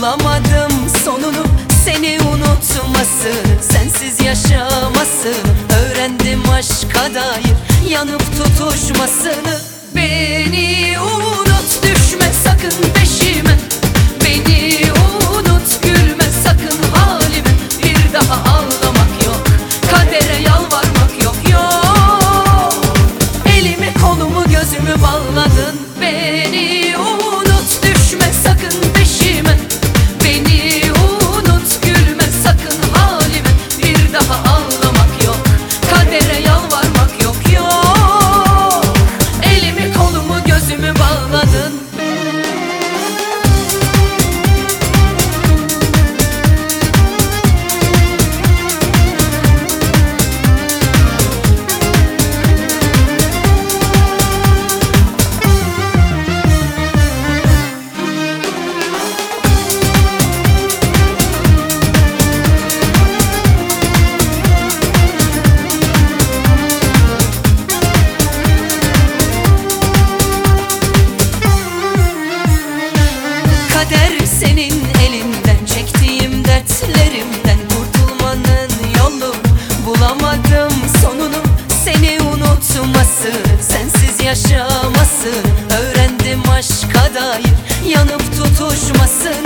bulamadım sonunu, seni unutmasını, sensiz yaşamasını. Öğrendim aşka dair yanıp tutuşmasını. Beni unut, düşme sakın peşime. Beni unut, gülme sakın halime. Bir daha ağlamak yok, kadere yalvarmak yok, yok. Elimi kolumu gözümü bağladın. Beni unut, düşme sakın peşime. Beni unut, gülme sakın halime. Bir daha ağlamak yok, kadere yalvarmak yok, yok. Elimi kolumu gözümü bağladın. Kader senin elinden, çektiğim dertlerimden kurtulmanın yolu. Bulamadım sonunu, seni unutmasını, sensiz yaşamasını. Öğrendim aşka dair yanıp tutuşmasını.